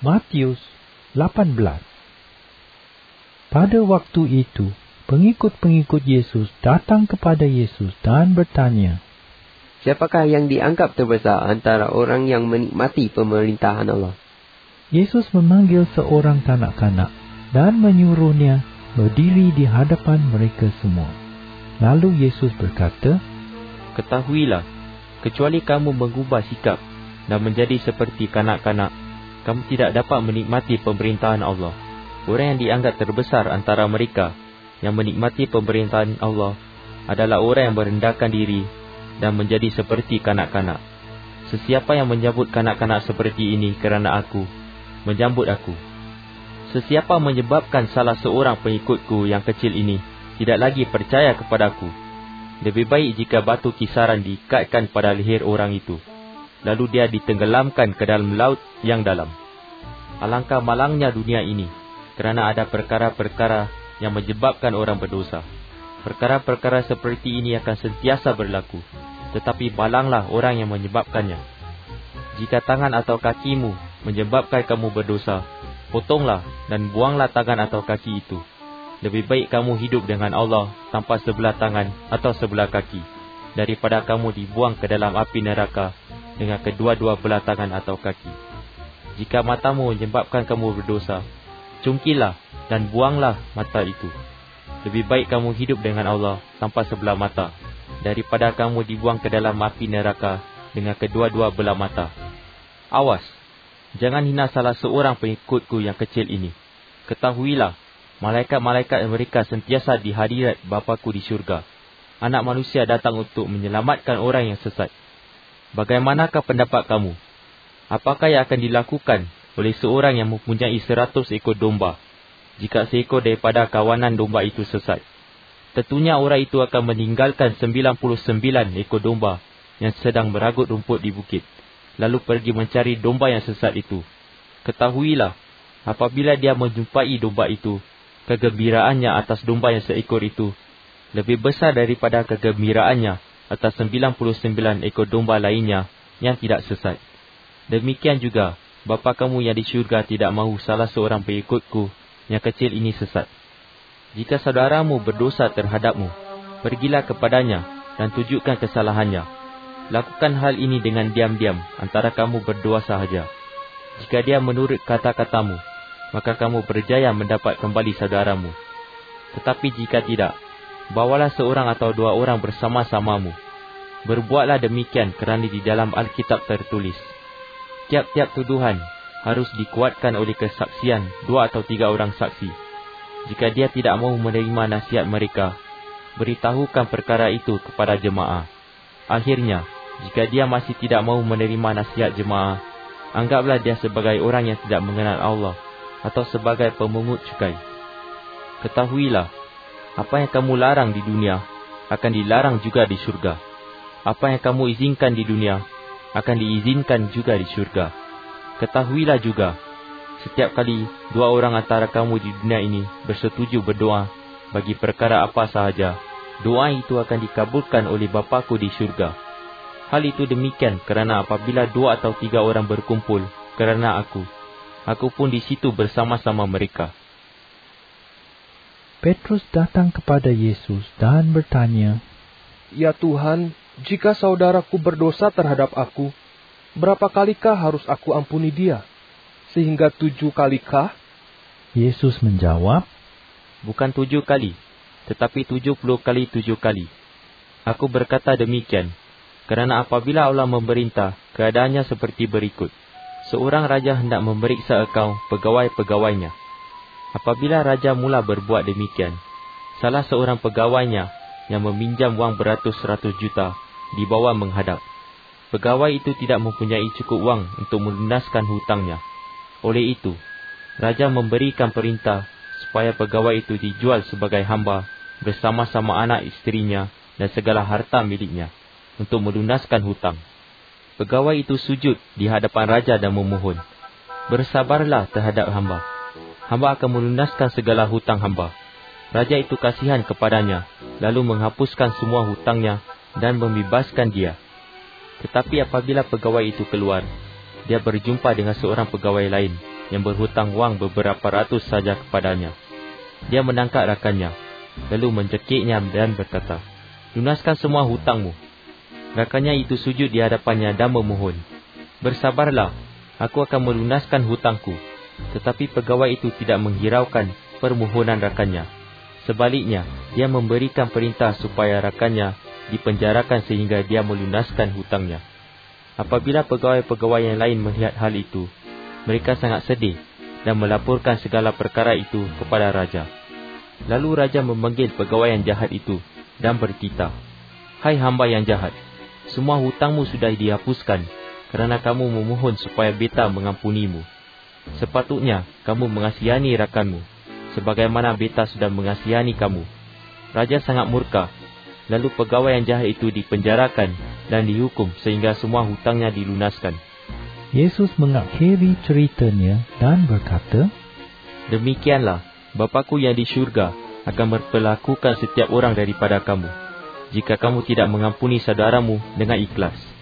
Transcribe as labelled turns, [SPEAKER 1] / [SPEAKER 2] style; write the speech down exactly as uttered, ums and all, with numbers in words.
[SPEAKER 1] Matius lapan belas. Pada waktu itu, pengikut-pengikut Yesus datang kepada Yesus dan bertanya,
[SPEAKER 2] "Siapakah yang dianggap terbesar antara orang yang menikmati pemerintahan Allah?"
[SPEAKER 1] Yesus memanggil seorang kanak-kanak dan menyuruhnya berdiri di hadapan mereka semua. Lalu Yesus berkata,
[SPEAKER 3] "Ketahuilah, kecuali kamu mengubah sikap dan menjadi seperti kanak-kanak, kamu tidak dapat menikmati pemerintahan Allah. Orang yang dianggap terbesar antara mereka yang menikmati pemerintahan Allah adalah orang yang merendahkan diri dan menjadi seperti kanak-kanak. Sesiapa yang menyambut kanak-kanak seperti ini kerana aku, menjambut aku. Sesiapa menyebabkan salah seorang pengikutku yang kecil ini tidak lagi percaya kepadaku, lebih baik jika batu kisaran diikatkan pada leher orang itu, lalu dia ditenggelamkan ke dalam laut yang dalam. Alangkah malangnya dunia ini, kerana ada perkara-perkara yang menyebabkan orang berdosa. Perkara-perkara seperti ini akan sentiasa berlaku, tetapi malanglah orang yang menyebabkannya. Jika tangan atau kakimu menyebabkan kamu berdosa, potonglah dan buanglah tangan atau kaki itu. Lebih baik kamu hidup dengan Allah tanpa sebelah tangan atau sebelah kaki, daripada kamu dibuang ke dalam api neraka dengan kedua-dua belah tangan atau kaki. Jika matamu menyebabkan kamu berdosa, cungkilah dan buanglah mata itu. Lebih baik kamu hidup dengan Allah tanpa sebelah mata, daripada kamu dibuang ke dalam api neraka dengan kedua-dua belah mata. Awas, jangan hina salah seorang pengikutku yang kecil ini. Ketahuilah, malaikat-malaikat mereka sentiasa di hadirat Bapaku di syurga. Anak manusia datang untuk menyelamatkan orang yang sesat. Bagaimanakah pendapat kamu? Apakah yang akan dilakukan oleh seorang yang mempunyai seratus ekor domba, jika seekor daripada kawanan domba itu sesat? Tentunya orang itu akan meninggalkan sembilan puluh sembilan ekor domba yang sedang meragut rumput di bukit, lalu pergi mencari domba yang sesat itu. Ketahuilah, apabila dia menjumpai domba itu, kegembiraannya atas domba yang seekor itu lebih besar daripada kegembiraannya atas sembilan puluh sembilan ekor domba lainnya yang tidak sesat. Demikian juga, Bapa kamu yang di syurga tidak mahu salah seorang pengikutku yang kecil ini sesat. Jika saudaramu berdosa terhadapmu, pergilah kepadanya dan tunjukkan kesalahannya. Lakukan hal ini dengan diam-diam antara kamu berdua sahaja. Jika dia menurut kata-katamu, maka kamu berjaya mendapat kembali saudaramu. Tetapi jika tidak, bawalah seorang atau dua orang bersama-samamu. Berbuatlah demikian kerana di dalam Alkitab tertulis, tiap-tiap tuduhan harus dikuatkan oleh kesaksian dua atau tiga orang saksi. Jika dia tidak mahu menerima nasihat mereka, beritahukan perkara itu kepada jemaah. Akhirnya, jika dia masih tidak mahu menerima nasihat jemaah, anggaplah dia sebagai orang yang tidak mengenal Allah atau sebagai pemungut cukai. Ketahuilah, apa yang kamu larang di dunia akan dilarang juga di syurga. Apa yang kamu izinkan di dunia akan diizinkan juga di syurga. Ketahuilah juga, setiap kali dua orang antara kamu di dunia ini bersetuju berdoa bagi perkara apa sahaja, doa itu akan dikabulkan oleh Bapaku di syurga. Hal itu demikian kerana apabila dua atau tiga orang berkumpul kerana aku, aku pun di situ bersama-sama mereka."
[SPEAKER 1] Petrus datang kepada Yesus dan bertanya,
[SPEAKER 4] "Ya Tuhan, jika saudaraku berdosa terhadap aku, berapa kalikah harus aku ampuni dia? Sehingga tujuh kalikah?"
[SPEAKER 1] Yesus menjawab,
[SPEAKER 3] "Bukan tujuh kali, tetapi tujuh puluh kali tujuh kali. Aku berkata demikian, kerana apabila Allah memerintah, keadaannya seperti berikut. Seorang raja hendak memeriksa akau pegawai-pegawainya. Apabila raja mula berbuat demikian, salah seorang pegawainya yang meminjam wang beratus-ratus juta dibawa menghadap. Pegawai itu tidak mempunyai cukup wang untuk melunaskan hutangnya. Oleh itu, raja memberikan perintah supaya pegawai itu dijual sebagai hamba bersama-sama anak isterinya dan segala harta miliknya untuk melunaskan hutang. Pegawai itu sujud di hadapan raja dan memohon, 'Bersabarlah terhadap hamba. Hamba akan melunaskan segala hutang hamba.' Raja itu kasihan kepadanya, lalu menghapuskan semua hutangnya dan membebaskan dia. Tetapi apabila pegawai itu keluar, dia berjumpa dengan seorang pegawai lain yang berhutang wang beberapa ratus saja kepadanya. Dia menangkap rakannya, lalu mencekiknya dan berkata, "Lunaskan semua hutangmu." Rakannya itu sujud di hadapannya dan memohon, "Bersabarlah, aku akan melunaskan hutangku." Tetapi pegawai itu tidak menghiraukan permohonan rakannya. Sebaliknya, dia memberikan perintah supaya rakannya dipenjarakan sehingga dia melunaskan hutangnya. Apabila pegawai-pegawai yang lain melihat hal itu, mereka sangat sedih dan melaporkan segala perkara itu kepada raja. Lalu raja memanggil pegawai yang jahat itu dan bertitah, "Hai hamba yang jahat, semua hutangmu sudah dihapuskan kerana kamu memohon supaya beta mengampunimu. Sepatutnya kamu mengasihani rakanmu, sebagaimana beta sudah mengasihani kamu." Raja sangat murka. Lalu pegawai yang jahat itu dipenjarakan dan dihukum sehingga semua hutangnya dilunaskan.
[SPEAKER 1] Yesus mengakhiri ceritanya dan berkata,
[SPEAKER 3] "Demikianlah Bapa-Ku yang di syurga akan memperlakukan setiap orang daripada kamu, jika kamu tidak mengampuni saudaramu dengan ikhlas."